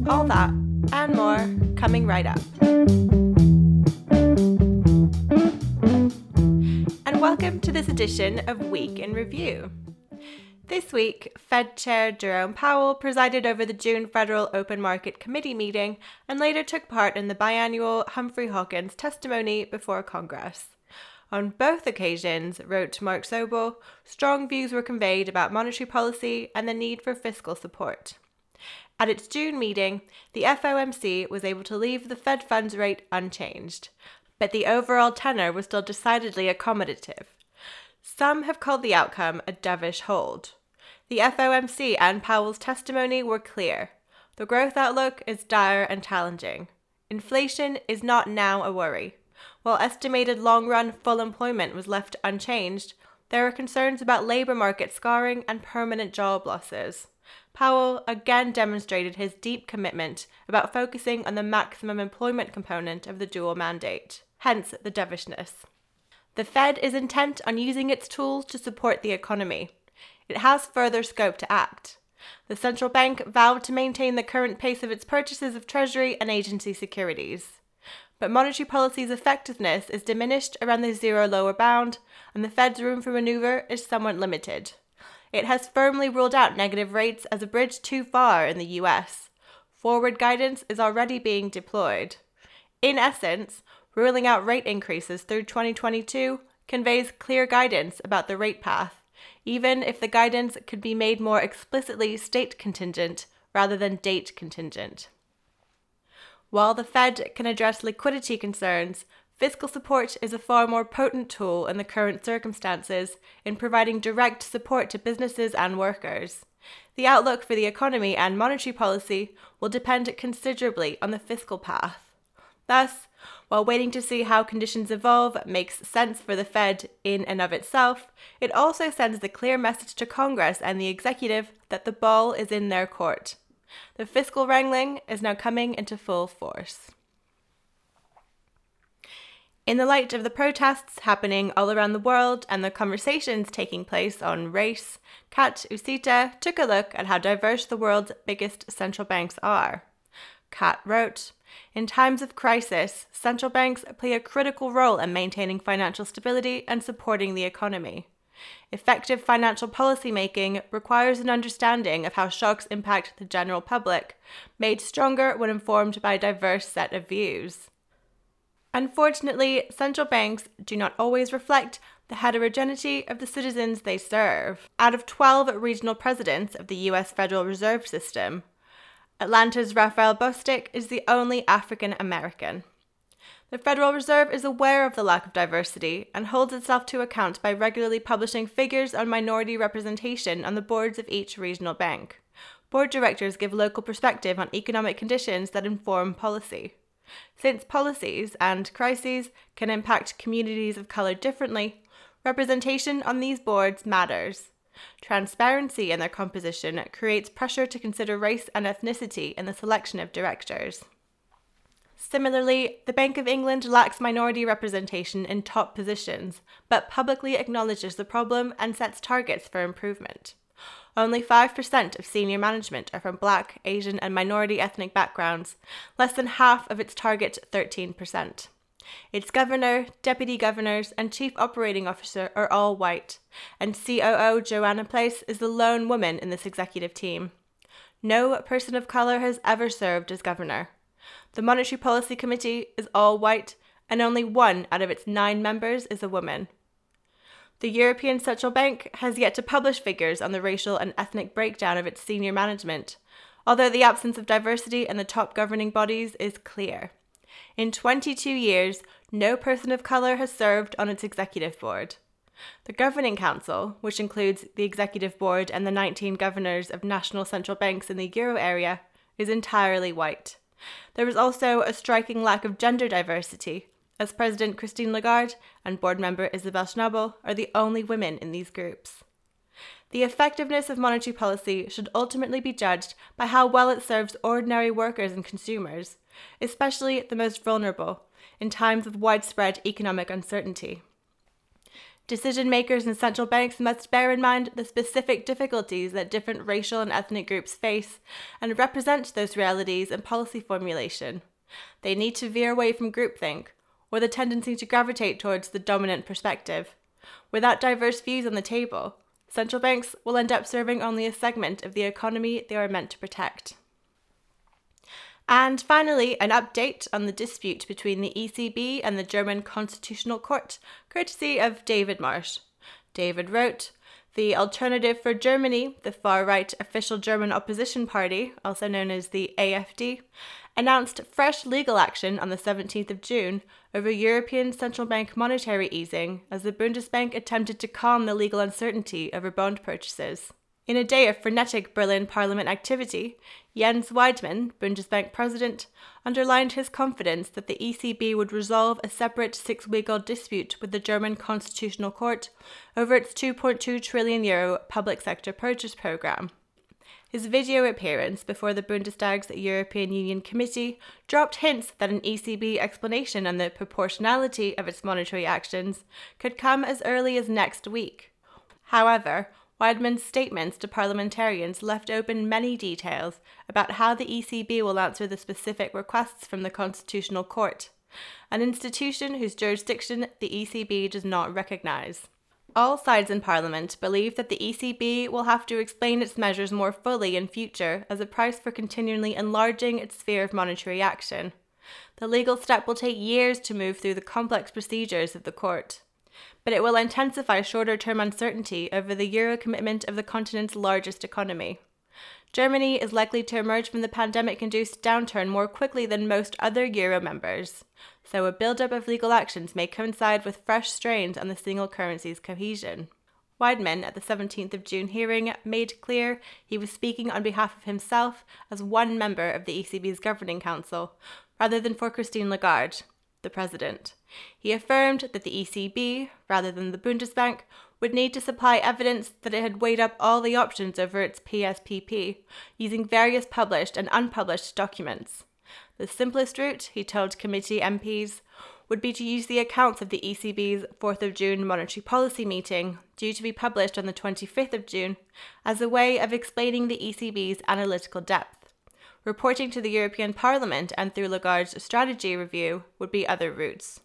All that and more coming right up. And welcome to this edition of Week in Review. This week, Fed Chair Jerome Powell presided over the June Federal Open Market Committee meeting and later took part in the biannual Humphrey Hawkins testimony before Congress. On both occasions, wrote Mark Sobel, strong views were conveyed about monetary policy and the need for fiscal support. At its June meeting, the FOMC was able to leave the Fed funds rate unchanged, but the overall tenor was still decidedly accommodative. Some have called the outcome a dovish hold. The FOMC and Powell's testimony were clear. The growth outlook is dire and challenging. Inflation is not now a worry. While estimated long-run full employment was left unchanged, there are concerns about labour market scarring and permanent job losses. Powell again demonstrated his deep commitment about focusing on the maximum employment component of the dual mandate, hence the dovishness. The Fed is intent on using its tools to support the economy. It has further scope to act. The central bank vowed to maintain the current pace of its purchases of Treasury and agency securities. But monetary policy's effectiveness is diminished around the zero lower bound, and the Fed's room for maneuver is somewhat limited. It has firmly ruled out negative rates as a bridge too far in the US. Forward guidance is already being deployed. In essence, ruling out rate increases through 2022 conveys clear guidance about the rate path, even if the guidance could be made more explicitly state contingent rather than date contingent. While the Fed can address liquidity concerns, fiscal support is a far more potent tool in the current circumstances in providing direct support to businesses and workers. The outlook for the economy and monetary policy will depend considerably on the fiscal path. Thus, while waiting to see how conditions evolve makes sense for the Fed in and of itself, it also sends the clear message to Congress and the executive that the ball is in their court. The fiscal wrangling is now coming into full force. In the light of the protests happening all around the world and the conversations taking place on race, Kat Usita took a look at how diverse the world's biggest central banks are. Kat wrote, "In times of crisis, central banks play a critical role in maintaining financial stability and supporting the economy. Effective financial policy making requires an understanding of how shocks impact the general public, made stronger when informed by a diverse set of views. Unfortunately, central banks do not always reflect the heterogeneity of the citizens they serve. Out of 12 regional presidents of the US Federal Reserve System, Atlanta's Raphael Bostic is the only African American. The Federal Reserve is aware of the lack of diversity and holds itself to account by regularly publishing figures on minority representation on the boards of each regional bank. Board directors give local perspective on economic conditions that inform policy. Since policies and crises can impact communities of color differently, representation on these boards matters. Transparency in their composition creates pressure to consider race and ethnicity in the selection of directors. Similarly, the Bank of England lacks minority representation in top positions, but publicly acknowledges the problem and sets targets for improvement. Only 5% of senior management are from Black, Asian, and minority ethnic backgrounds, less than half of its target 13%. Its governor, deputy governors, and chief operating officer are all white, and COO Joanna Place is the lone woman in this executive team. No person of color has ever served as governor. The Monetary Policy Committee is all white, and only 1 out of its 9 members is a woman. The European Central Bank has yet to publish figures on the racial and ethnic breakdown of its senior management, although the absence of diversity in the top governing bodies is clear. In 22 years, no person of color has served on its executive board. The Governing Council, which includes the executive board and the 19 governors of national central banks in the euro area, is entirely white. There is also a striking lack of gender diversity, as President Christine Lagarde and board member Isabel Schnabel are the only women in these groups. The effectiveness of monetary policy should ultimately be judged by how well it serves ordinary workers and consumers, especially the most vulnerable, in times of widespread economic uncertainty. Decision makers in central banks must bear in mind the specific difficulties that different racial and ethnic groups face and represent those realities in policy formulation. They need to veer away from groupthink, or the tendency to gravitate towards the dominant perspective. Without diverse views on the table, central banks will end up serving only a segment of the economy they are meant to protect. And finally, an update on the dispute between the ECB and the German Constitutional Court, courtesy of David Marsh. David wrote, "The Alternative for Germany, the far-right official German opposition party, also known as the AfD, announced fresh legal action on the 17th of June over European Central Bank monetary easing as the Bundesbank attempted to calm the legal uncertainty over bond purchases. In a day of frenetic Berlin Parliament activity, Jens Weidmann, Bundesbank president, underlined his confidence that the ECB would resolve a separate 6-week-old dispute with the German Constitutional Court over its €2.2 trillion public sector purchase programme. His video appearance before the Bundestag's European Union Committee dropped hints that an ECB explanation on the proportionality of its monetary actions could come as early as next week. However, Weidmann's statements to parliamentarians left open many details about how the ECB will answer the specific requests from the Constitutional Court, an institution whose jurisdiction the ECB does not recognise. All sides in Parliament believe that the ECB will have to explain its measures more fully in future as a price for continually enlarging its sphere of monetary action. The legal step will take years to move through the complex procedures of the court, but it will intensify shorter-term uncertainty over the euro commitment of the continent's largest economy. Germany is likely to emerge from the pandemic-induced downturn more quickly than most other euro members, so a build-up of legal actions may coincide with fresh strains on the single currency's cohesion. Weidmann, at the 17th of June hearing, made clear he was speaking on behalf of himself as one member of the ECB's governing council, rather than for Christine Lagarde, the president. He affirmed that the ECB, rather than the Bundesbank, would need to supply evidence that it had weighed up all the options over its PSPP, using various published and unpublished documents. The simplest route, he told committee MPs, would be to use the accounts of the ECB's 4th of June monetary policy meeting, due to be published on the 25th of June, as a way of explaining the ECB's analytical depth. Reporting to the European Parliament and through Lagarde's strategy review would be other routes.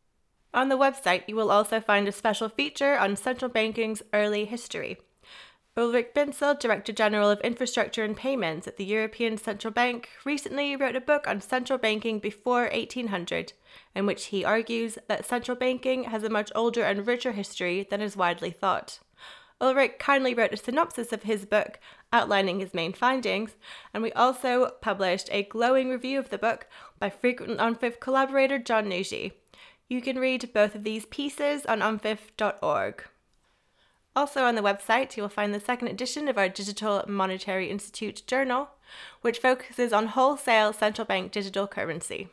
On the website, you will also find a special feature on central banking's early history. Ulrich Binzel, Director General of Infrastructure and Payments at the European Central Bank, recently wrote a book on central banking before 1800, in which he argues that central banking has a much older and richer history than is widely thought. Ulrich kindly wrote a synopsis of his book outlining his main findings, and we also published a glowing review of the book by frequent ONFIF collaborator John Nuji. You can read both of these pieces on onfif.org. Also on the website, you will find the second edition of our Digital Monetary Institute journal, which focuses on wholesale central bank digital currency.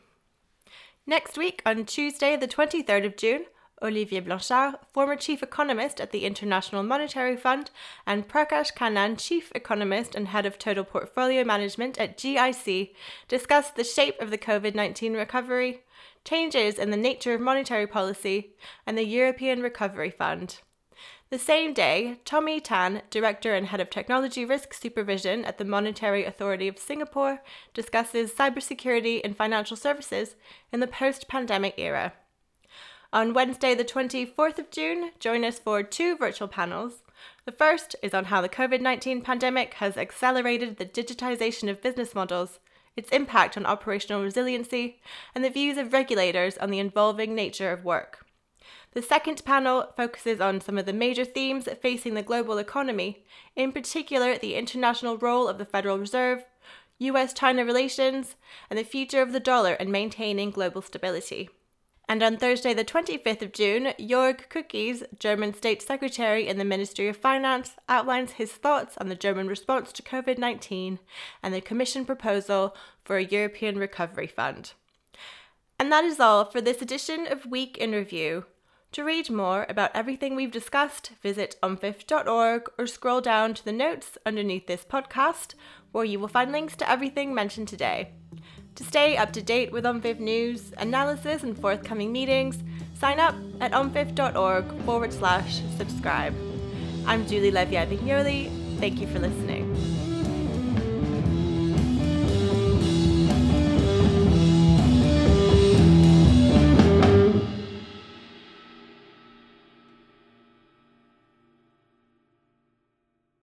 Next week, on Tuesday, the 23rd of June, Olivier Blanchard, former chief economist at the International Monetary Fund, and Prakash Kannan, chief economist and head of total portfolio management at GIC, discussed the shape of the COVID-19 recovery, changes in the nature of monetary policy, and the European Recovery Fund. The same day, Tommy Tan, Director and Head of Technology Risk Supervision at the Monetary Authority of Singapore, discusses cybersecurity in financial services in the post-pandemic era. On Wednesday, the 24th of June, join us for 2 virtual panels. The first is on how the COVID-19 pandemic has accelerated the digitization of business models, its impact on operational resiliency, and the views of regulators on the evolving nature of work. The second panel focuses on some of the major themes facing the global economy, in particular the international role of the Federal Reserve, US-China relations, and the future of the dollar in maintaining global stability. And on Thursday, the 25th of June, Jörg Kukies, German State Secretary in the Ministry of Finance, outlines his thoughts on the German response to COVID-19 and the Commission proposal for a European Recovery Fund. And that is all for this edition of Week in Review. To read more about everything we've discussed, visit onfif.org or scroll down to the notes underneath this podcast, where you will find links to everything mentioned today. To stay up to date with OMFIF news, analysis, and forthcoming meetings, sign up at omfif.org/subscribe. I'm Julie Leviat-Vignoli. Thank you for listening.